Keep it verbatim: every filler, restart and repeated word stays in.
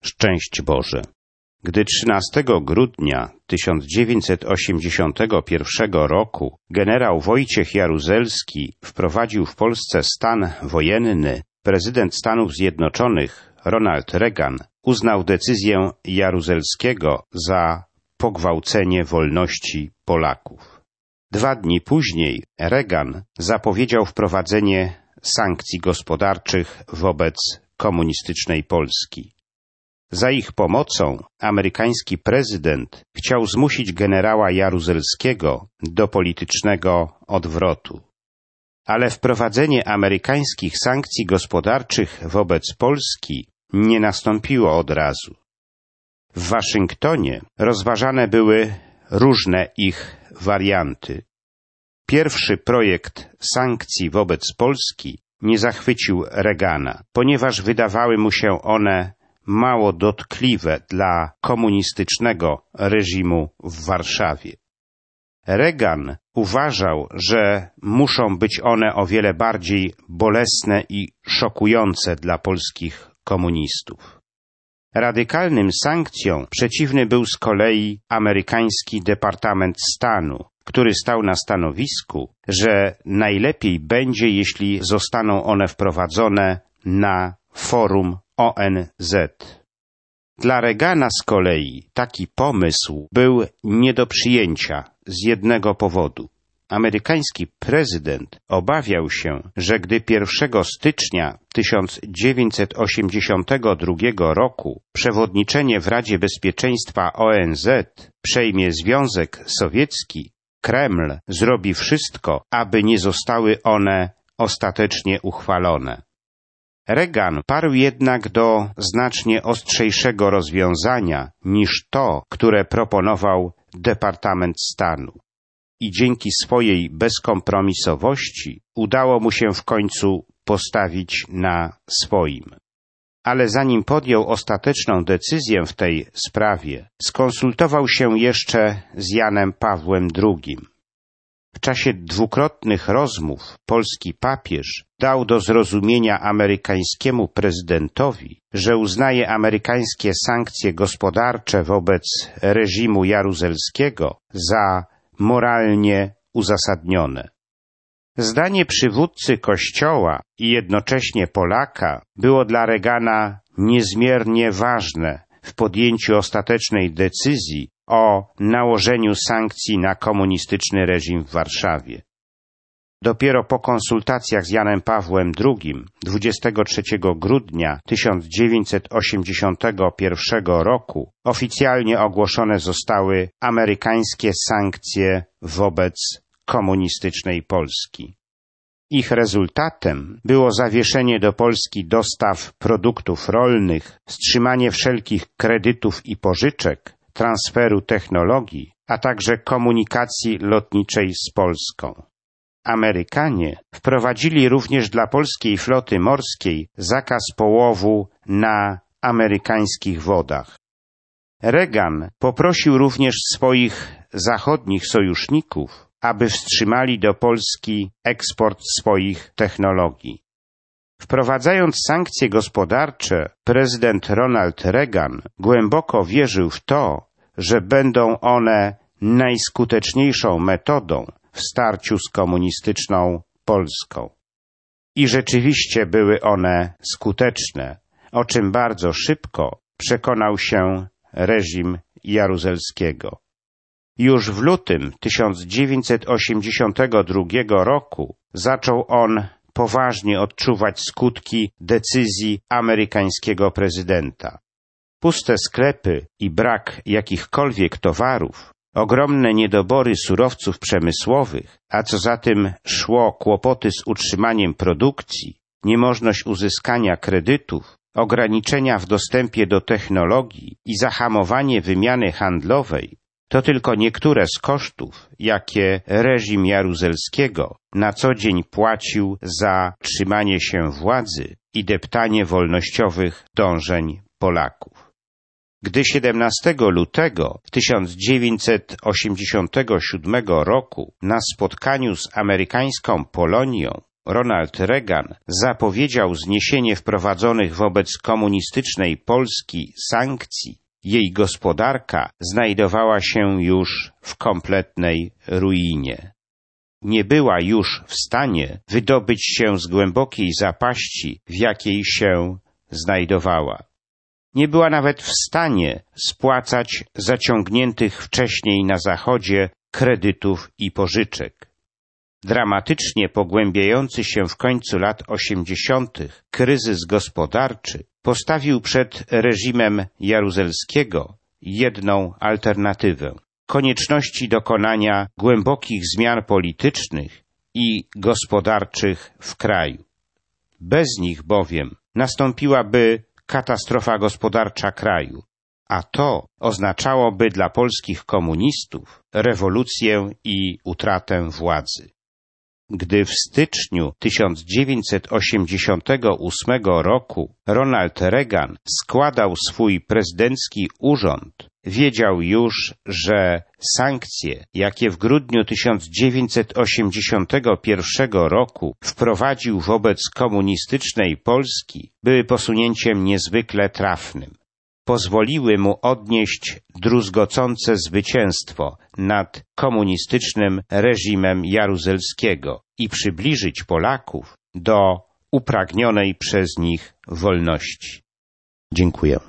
Szczęść Boże. Gdy trzynastego grudnia tysiąc dziewięćset osiemdziesiątego pierwszego roku generał Wojciech Jaruzelski wprowadził w Polsce stan wojenny, prezydent Stanów Zjednoczonych Ronald Reagan uznał decyzję Jaruzelskiego za pogwałcenie wolności Polaków. Dwa dni później Reagan zapowiedział wprowadzenie sankcji gospodarczych wobec komunistycznej Polski. Za ich pomocą amerykański prezydent chciał zmusić generała Jaruzelskiego do politycznego odwrotu. Ale wprowadzenie amerykańskich sankcji gospodarczych wobec Polski nie nastąpiło od razu. W Waszyngtonie rozważane były różne ich warianty. Pierwszy projekt sankcji wobec Polski nie zachwycił Reagana, ponieważ wydawały mu się one mało dotkliwe dla komunistycznego reżimu w Warszawie. Reagan uważał, że muszą być one o wiele bardziej bolesne i szokujące dla polskich komunistów. Radykalnym sankcjom przeciwny był z kolei amerykański Departament Stanu, który stał na stanowisku, że najlepiej będzie, jeśli zostaną one wprowadzone na forum O N Z. Dla Reagana z kolei taki pomysł był nie do przyjęcia z jednego powodu. Amerykański prezydent obawiał się, że gdy pierwszego stycznia tysiąc dziewięćset osiemdziesiątego drugiego roku przewodniczenie w Radzie Bezpieczeństwa O N Z przejmie Związek Sowiecki, Kreml zrobi wszystko, aby nie zostały one ostatecznie uchwalone. Reagan parł jednak do znacznie ostrzejszego rozwiązania niż to, które proponował Departament Stanu. I dzięki swojej bezkompromisowości udało mu się w końcu postawić na swoim. Ale zanim podjął ostateczną decyzję w tej sprawie, skonsultował się jeszcze z Janem Pawłem drugim. W czasie dwukrotnych rozmów polski papież dał do zrozumienia amerykańskiemu prezydentowi, że uznaje amerykańskie sankcje gospodarcze wobec reżimu Jaruzelskiego za moralnie uzasadnione. Zdanie przywódcy Kościoła i jednocześnie Polaka było dla Reagana niezmiernie ważne w podjęciu ostatecznej decyzji o nałożeniu sankcji na komunistyczny reżim w Warszawie. Dopiero po konsultacjach z Janem Pawłem drugim dwudziestego trzeciego grudnia tysiąc dziewięćset osiemdziesiątego pierwszego roku oficjalnie ogłoszone zostały amerykańskie sankcje wobec komunistycznej Polski. Ich rezultatem było zawieszenie do Polski dostaw produktów rolnych, wstrzymanie wszelkich kredytów i pożyczek, transferu technologii, a także komunikacji lotniczej z Polską. Amerykanie wprowadzili również dla polskiej floty morskiej zakaz połowu na amerykańskich wodach. Reagan poprosił również swoich zachodnich sojuszników, aby wstrzymali do Polski eksport swoich technologii. Wprowadzając sankcje gospodarcze, prezydent Ronald Reagan głęboko wierzył w to, że będą one najskuteczniejszą metodą w starciu z komunistyczną Polską. I rzeczywiście były one skuteczne, o czym bardzo szybko przekonał się reżim Jaruzelskiego. Już w lutym tysiąc dziewięćset osiemdziesiątego drugiego roku zaczął on poważnie odczuwać skutki decyzji amerykańskiego prezydenta. Puste sklepy i brak jakichkolwiek towarów, ogromne niedobory surowców przemysłowych, a co za tym szło kłopoty z utrzymaniem produkcji, niemożność uzyskania kredytów, ograniczenia w dostępie do technologii i zahamowanie wymiany handlowej, to tylko niektóre z kosztów, jakie reżim Jaruzelskiego na co dzień płacił za trzymanie się władzy i deptanie wolnościowych dążeń Polaków. Gdy siedemnastego lutego tysiąc dziewięćset osiemdziesiątego siódmego roku na spotkaniu z amerykańską Polonią Ronald Reagan zapowiedział zniesienie wprowadzonych wobec komunistycznej Polski sankcji, jej gospodarka znajdowała się już w kompletnej ruinie. Nie była już w stanie wydobyć się z głębokiej zapaści, w jakiej się znajdowała. Nie była nawet w stanie spłacać zaciągniętych wcześniej na Zachodzie kredytów i pożyczek. Dramatycznie pogłębiający się w końcu lat osiemdziesiątych kryzys gospodarczy postawił przed reżimem Jaruzelskiego jedną alternatywę – konieczności dokonania głębokich zmian politycznych i gospodarczych w kraju. Bez nich bowiem nastąpiłaby katastrofa gospodarcza kraju, a to oznaczałoby dla polskich komunistów rewolucję i utratę władzy. Gdy w styczniu tysiąc dziewięćset osiemdziesiątego ósmego roku Ronald Reagan składał swój prezydencki urząd, wiedział już, że sankcje, jakie w grudniu tysiąc dziewięćset osiemdziesiątego pierwszego roku wprowadził wobec komunistycznej Polski, były posunięciem niezwykle trafnym. Pozwoliły mu odnieść druzgocące zwycięstwo nad komunistycznym reżimem Jaruzelskiego i przybliżyć Polaków do upragnionej przez nich wolności. Dziękuję.